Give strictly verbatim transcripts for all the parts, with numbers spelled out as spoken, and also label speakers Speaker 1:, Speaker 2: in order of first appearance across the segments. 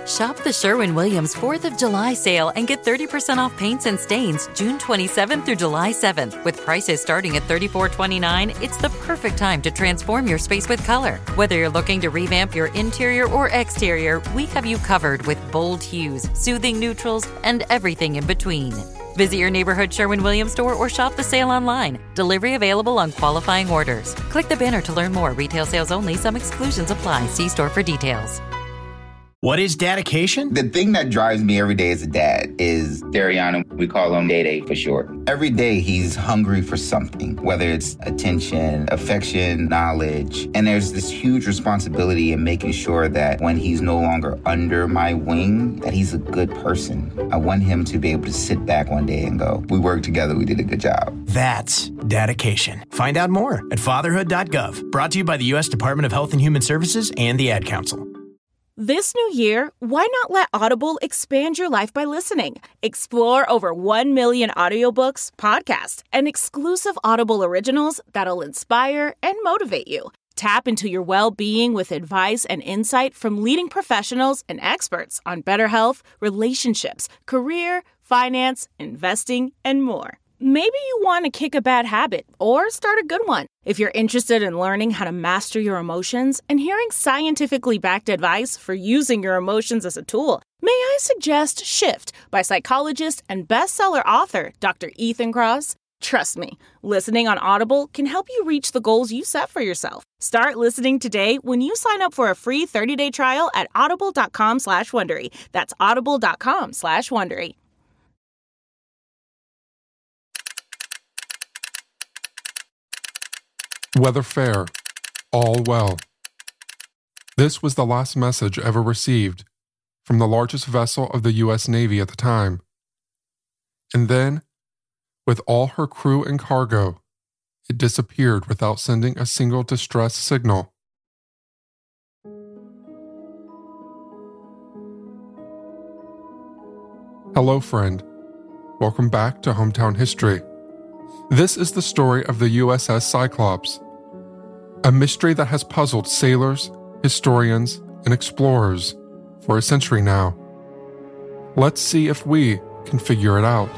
Speaker 1: Shop the Sherwin-Williams fourth of July sale and get thirty percent off paints and stains June twenty-seventh through July seventh. With prices starting at thirty-four twenty-nine, it's the perfect time to transform your space with color. Whether you're looking to revamp your interior or exterior, we have you covered with bold hues, soothing neutrals, and everything in between. Visit your neighborhood Sherwin-Williams store or shop the sale online. Delivery available on qualifying orders. Click the banner to learn more. Retail sales only. Some exclusions apply. See store for details.
Speaker 2: What is dedication?
Speaker 3: The thing that drives me every day as a dad is Dariano. We call him Day Day for short. Every day he's hungry for something, whether it's attention, affection, knowledge. And there's this huge responsibility in making sure that when he's no longer under my wing, that he's a good person. I want him to be able to sit back one day and go, we worked together, we did a good job.
Speaker 2: That's dedication. Find out more at fatherhood dot gov. Brought to you by the U S Department of Health and Human Services and the Ad Council.
Speaker 4: This new year, why not let Audible expand your life by listening? Explore over one million audiobooks, podcasts, and exclusive Audible originals that'll inspire and motivate you. Tap into your well-being with advice and insight from leading professionals and experts on better health, relationships, career, finance, investing, and more. Maybe you want to kick a bad habit or start a good one. If you're interested in learning how to master your emotions and hearing scientifically backed advice for using your emotions as a tool, may I suggest Shift by psychologist and bestseller author Doctor Ethan Kross? Trust me, listening on Audible can help you reach the goals you set for yourself. Start listening today when you sign up for a free thirty-day trial at audible.com slash Wondery. That's audible.com slash Wondery.
Speaker 5: Weather fair, all well. This was the last message ever received from the largest vessel of the U S Navy at the time. And then, with all her crew and cargo, it disappeared without sending a single distress signal. Hello, friend. Welcome back to Hometown History. This is the story of the U S S Cyclops, a mystery that has puzzled sailors, historians, and explorers for a century now. Let's see if we can figure it out.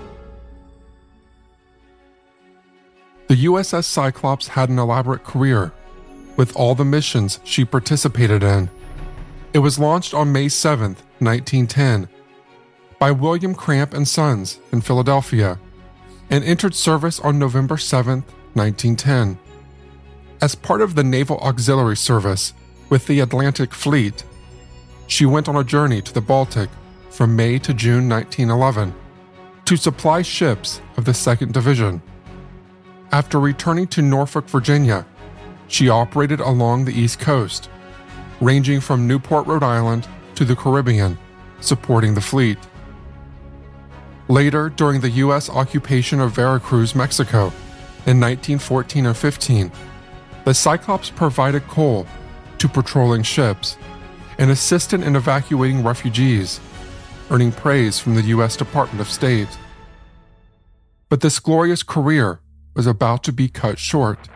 Speaker 5: The U S S Cyclops had an elaborate career, with all the missions she participated in. It was launched on May seventh, nineteen ten, by William Cramp and Sons in Philadelphia, and entered service on November seventh, nineteen ten. As part of the Naval Auxiliary Service with the Atlantic Fleet, she went on a journey to the Baltic from May to June nineteen eleven to supply ships of the second Division. After returning to Norfolk, Virginia, she operated along the East Coast, ranging from Newport, Rhode Island to the Caribbean, supporting the fleet. Later, during the U S occupation of Veracruz, Mexico, in nineteen fourteen and fifteen, the Cyclops provided coal to patrolling ships and assisted in evacuating refugees, earning praise from the U S Department of State. But this glorious career was about to be cut short.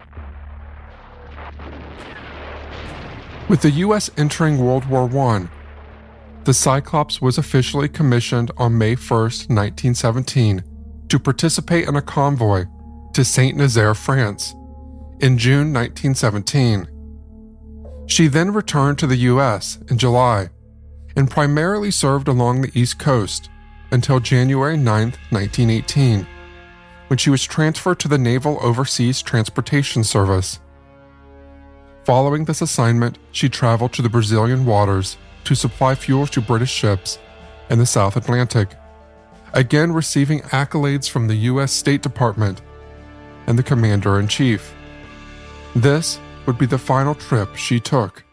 Speaker 5: With the U S entering World War One, the Cyclops was officially commissioned on May first, nineteen seventeen, to participate in a convoy to Saint Nazaire, France, in June nineteen seventeen. She then returned to the U S in July and primarily served along the East Coast until January ninth, nineteen eighteen, when she was transferred to the Naval Overseas Transportation Service. Following this assignment, she traveled to the Brazilian waters to supply fuel to British ships in the South Atlantic, again receiving accolades from the U S State Department and the Commander-in-Chief. This would be the final trip she took.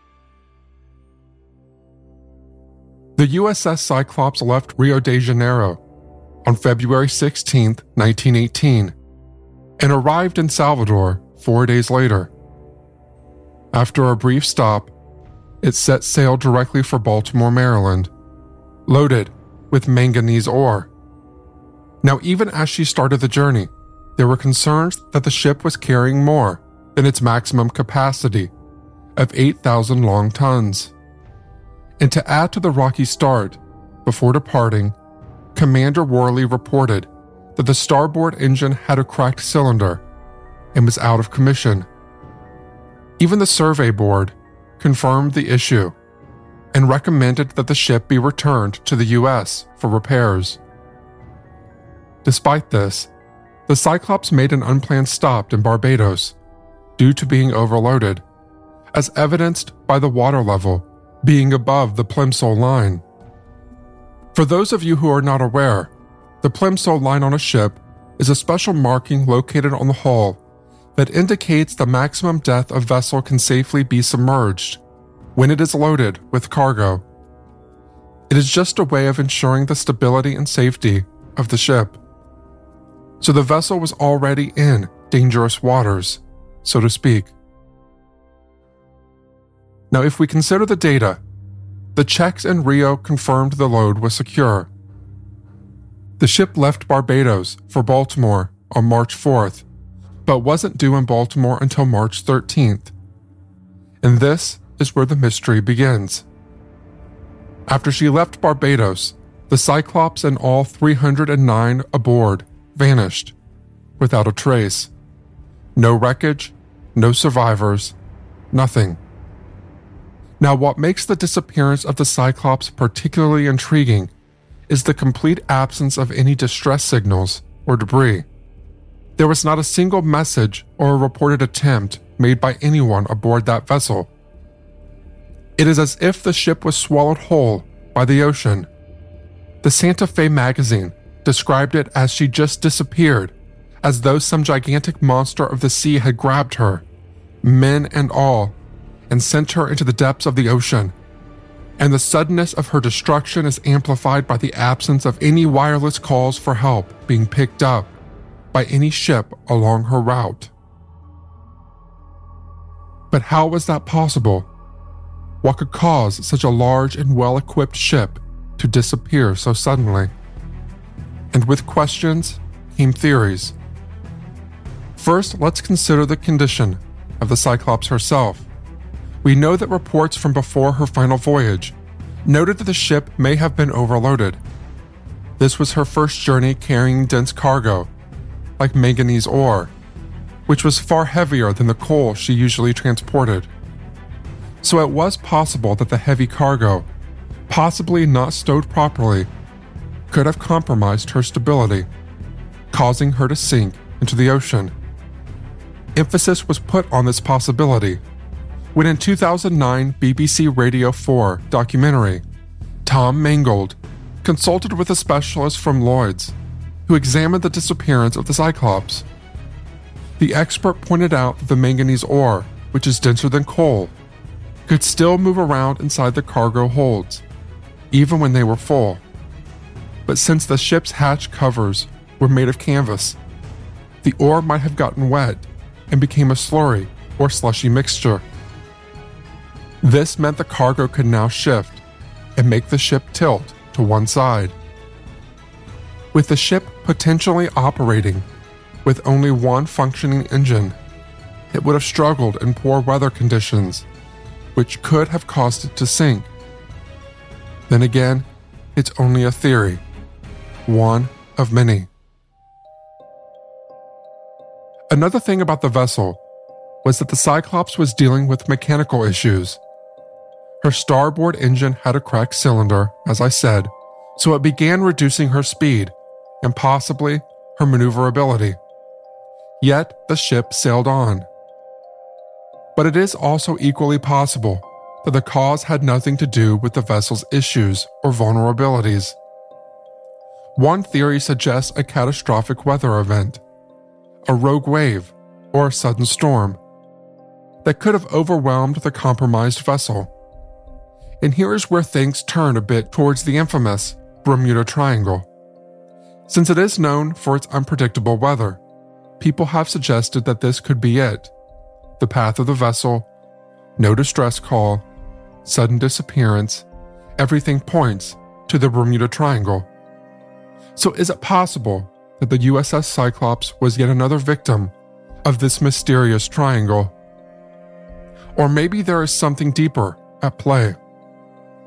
Speaker 5: The U S S Cyclops left Rio de Janeiro on February sixteenth, nineteen eighteen, and arrived in Salvador four days later. After a brief stop, it set sail directly for Baltimore, Maryland, loaded with manganese ore. Now, even as she started the journey, there were concerns that the ship was carrying more than its maximum capacity of eight thousand long tons. And to add to the rocky start, before departing, Commander Worley reported that the starboard engine had a cracked cylinder and was out of commission. Even the survey board confirmed the issue and recommended that the ship be returned to the U S for repairs. Despite this, the Cyclops made an unplanned stop in Barbados due to being overloaded, as evidenced by the water level being above the Plimsoll line. For those of you who are not aware, the Plimsoll line on a ship is a special marking located on the hull that indicates the maximum depth a vessel can safely be submerged when it is loaded with cargo. It is just a way of ensuring the stability and safety of the ship. So the vessel was already in dangerous waters, so to speak. Now, if we consider the data, the checks in Rio confirmed the load was secure. The ship left Barbados for Baltimore on March fourth, but wasn't due in Baltimore until March thirteenth. And this is where the mystery begins. After she left Barbados, the Cyclops and all three hundred nine aboard vanished, without a trace. No wreckage, no survivors, nothing. Now, what makes the disappearance of the Cyclops particularly intriguing is the complete absence of any distress signals or debris. There was not a single message or a reported attempt made by anyone aboard that vessel. It is as if the ship was swallowed whole by the ocean. The Santa Fe magazine described it as she just disappeared, as though some gigantic monster of the sea had grabbed her, men and all, and sent her into the depths of the ocean. And the suddenness of her destruction is amplified by the absence of any wireless calls for help being picked up by any ship along her route. But how was that possible? What could cause such a large and well-equipped ship to disappear so suddenly? And with questions came theories. First, let's consider the condition of the Cyclops herself. We know that reports from before her final voyage noted that the ship may have been overloaded. This was her first journey carrying dense cargo, like manganese ore, which was far heavier than the coal she usually transported. So it was possible that the heavy cargo, possibly not stowed properly, could have compromised her stability, causing her to sink into the ocean. Emphasis was put on this possibility when in two thousand nine B B C Radio four documentary, Tom Mangold consulted with a specialist from Lloyd's who examined the disappearance of the Cyclops. The expert pointed out that the manganese ore, which is denser than coal, could still move around inside the cargo holds, even when they were full. But since the ship's hatch covers were made of canvas, the ore might have gotten wet and became a slurry or slushy mixture. This meant the cargo could now shift and make the ship tilt to one side. With the ship potentially operating with only one functioning engine, it would have struggled in poor weather conditions, which could have caused it to sink. Then again, it's only a theory, one of many. Another thing about the vessel was that the Cyclops was dealing with mechanical issues. Her starboard engine had a cracked cylinder, as I said, so it began reducing her speed and possibly her maneuverability. Yet the ship sailed on. But it is also equally possible that the cause had nothing to do with the vessel's issues or vulnerabilities. One theory suggests a catastrophic weather event, a rogue wave, or a sudden storm that could have overwhelmed the compromised vessel. And here is where things turn a bit towards the infamous Bermuda Triangle. Since it is known for its unpredictable weather, people have suggested that this could be it. The path of the vessel, no distress call, sudden disappearance, everything points to the Bermuda Triangle. So is it possible that the U S S Cyclops was yet another victim of this mysterious triangle? Or maybe there is something deeper at play.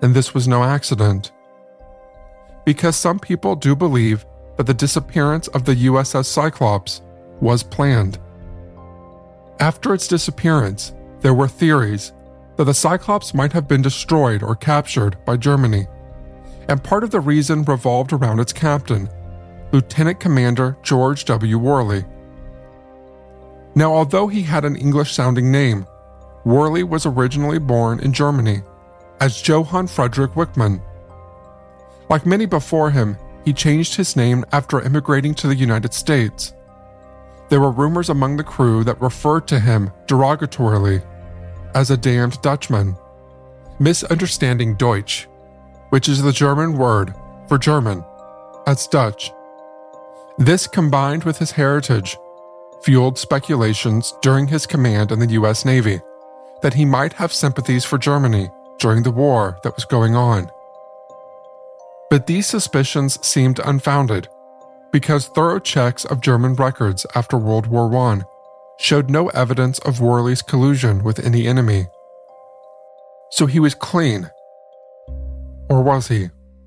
Speaker 5: and this was no accident. Because some people do believe that the disappearance of the U S S Cyclops was planned. After its disappearance, there were theories that the Cyclops might have been destroyed or captured by Germany, and part of the reason revolved around its captain, Lieutenant Commander George W. Worley. Now, although he had an English-sounding name, Worley was originally born in Germany as Johann Friedrich Wichmann. Like many before him, he changed his name after immigrating to the United States. There were rumors among the crew that referred to him derogatorily as a damned Dutchman, misunderstanding Deutsch, which is the German word for German, as Dutch. This, combined with his heritage, fueled speculations during his command in the U S Navy that he might have sympathies for Germany during the war that was going on. But these suspicions seemed unfounded, because thorough checks of German records after World War One showed no evidence of Worley's collusion with any enemy. So he was clean. Or was he?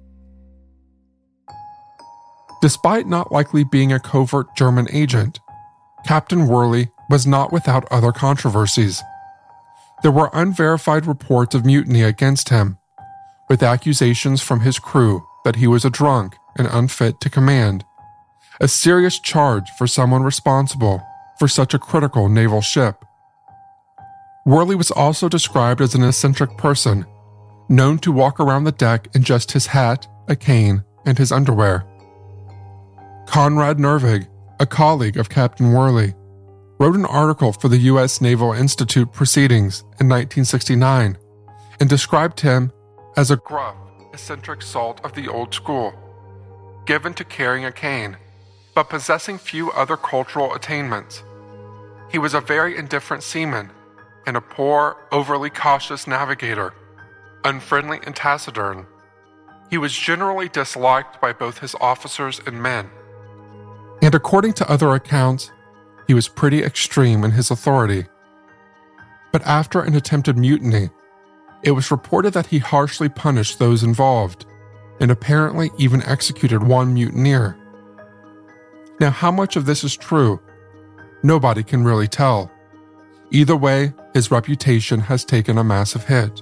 Speaker 5: Despite not likely being a covert German agent, Captain Worley was not without other controversies. There were unverified reports of mutiny against him, with accusations from his crew that he was a drunk and unfit to command, a serious charge for someone responsible for such a critical naval ship. Worley was also described as an eccentric person, known to walk around the deck in just his hat, a cane, and his underwear. Conrad Nervig, a colleague of Captain Worley, wrote an article for the U S Naval Institute Proceedings in nineteen sixty-nine and described him as a gruff, eccentric salt of the old school, given to carrying a cane, but possessing few other cultural attainments. He was a very indifferent seaman and a poor, overly cautious navigator, unfriendly and taciturn. He was generally disliked by both his officers and men. And according to other accounts, he was pretty extreme in his authority. But after an attempted mutiny, it was reported that he harshly punished those involved, and apparently even executed one mutineer. Now, how much of this is true? Nobody can really tell. Either way, his reputation has taken a massive hit.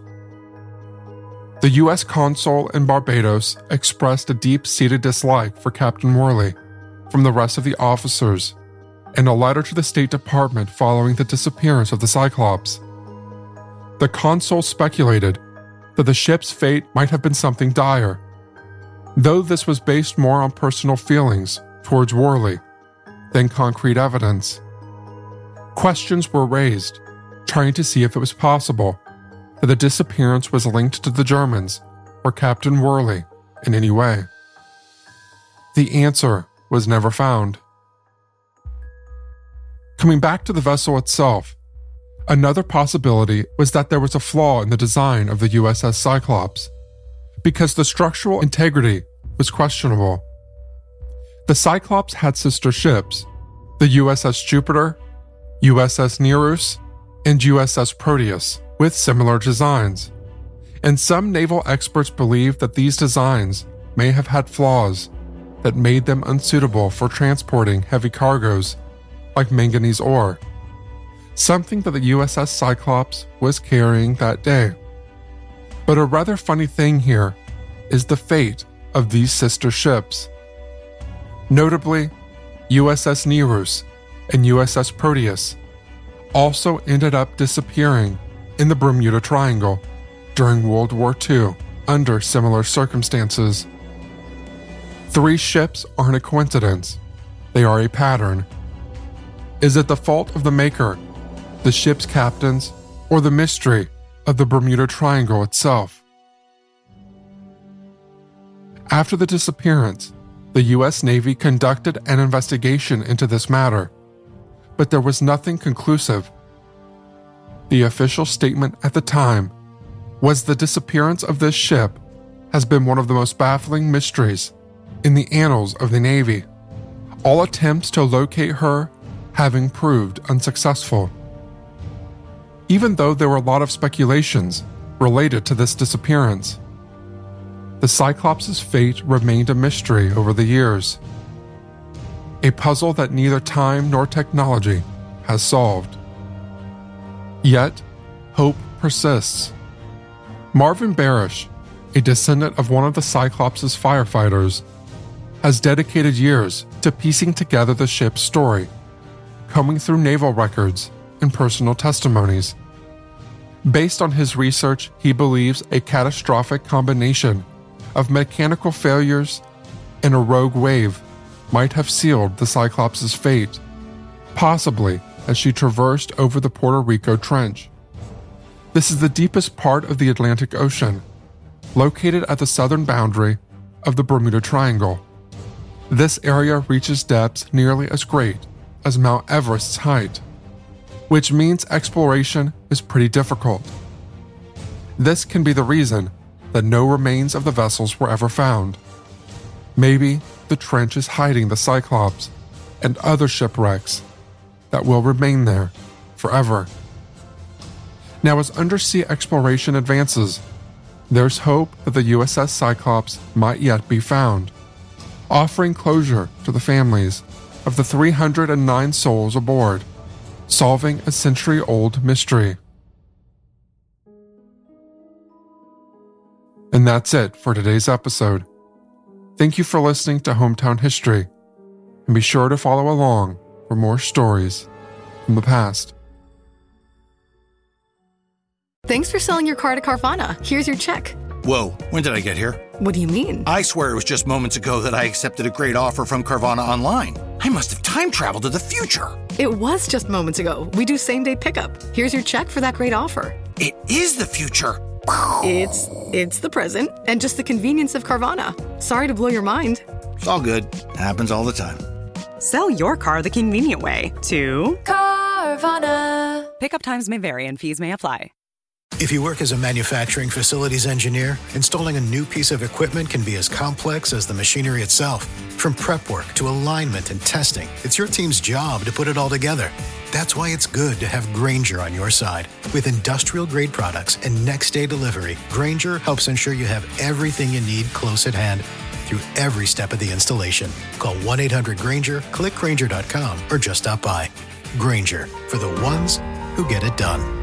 Speaker 5: The U S consul in Barbados expressed a deep-seated dislike for Captain Worley from the rest of the officers in a letter to the State Department following the disappearance of the Cyclops. The consul speculated that the ship's fate might have been something dire, though this was based more on personal feelings towards Worley than concrete evidence. Questions were raised, trying to see if it was possible that the disappearance was linked to the Germans or Captain Worley in any way. The answer was never found. Coming back to the vessel itself, another possibility was that there was a flaw in the design of the U S S Cyclops, because the structural integrity was questionable. The Cyclops had sister ships, the U S S Jupiter, U S S Nereus, and U S S Proteus, with similar designs. And some naval experts believe that these designs may have had flaws that made them unsuitable for transporting heavy cargoes like manganese ore, something that the U S S Cyclops was carrying that day. But a rather funny thing here is the fate of these sister ships. Notably, U S S Nereus and U S S Proteus also ended up disappearing in the Bermuda Triangle during World War Two under similar circumstances. Three ships aren't a coincidence, they are a pattern. Is it the fault of the maker, the ship's captains, or the mystery of the Bermuda Triangle itself? After the disappearance, the U S Navy conducted an investigation into this matter, but there was nothing conclusive. The official statement at the time was the disappearance of this ship has been one of the most baffling mysteries in the annals of the Navy, all attempts to locate her having proved unsuccessful. Even though there were a lot of speculations related to this disappearance, The Cyclops' fate remained a mystery over the years, a puzzle that neither time nor technology has solved. Yet, hope persists. Marvin Barish, a descendant of one of the Cyclops' firefighters, has dedicated years to piecing together the ship's story, combing through naval records and personal testimonies. Based on his research, he believes a catastrophic combination of mechanical failures and a rogue wave might have sealed the Cyclops' fate, possibly as she traversed over the Puerto Rico Trench. This is the deepest part of the Atlantic Ocean, located at the southern boundary of the Bermuda Triangle. This area reaches depths nearly as great as Mount Everest's height, which means exploration is pretty difficult. This can be the reason that no remains of the vessels were ever found. Maybe the trench is hiding the Cyclops and other shipwrecks that will remain there forever. Now, as undersea exploration advances, there's hope that the U S S Cyclops might yet be found, offering closure to the families of the three hundred nine souls aboard, solving a century-old mystery. And that's it for today's episode. Thank you for listening to Hometown History, and be sure to follow along for more stories from the past.
Speaker 6: Thanks for selling your car to Carvana. Here's your check.
Speaker 7: Whoa, when did I get here?
Speaker 6: What do you mean?
Speaker 7: I swear it was just moments ago that I accepted a great offer from Carvana online. I must have time traveled to the future.
Speaker 6: It was just moments ago. We do same-day pickup. Here's your check for that great offer.
Speaker 7: It is the future.
Speaker 6: It's it's the present and just the convenience of Carvana. Sorry to blow your mind.
Speaker 7: It's all good. Happens all the time.
Speaker 8: Sell your car the convenient way to
Speaker 9: Carvana.
Speaker 8: Pickup times may vary and fees may apply.
Speaker 10: If you work as a manufacturing facilities engineer, installing a new piece of equipment can be as complex as the machinery itself. From prep work to alignment and testing, it's your team's job to put it all together. That's why it's good to have Grainger on your side. With industrial-grade products and next-day delivery, Grainger helps ensure you have everything you need close at hand through every step of the installation. Call one eight hundred Grainger, click Grainger dot com, or just stop by. Grainger, for the ones who get it done.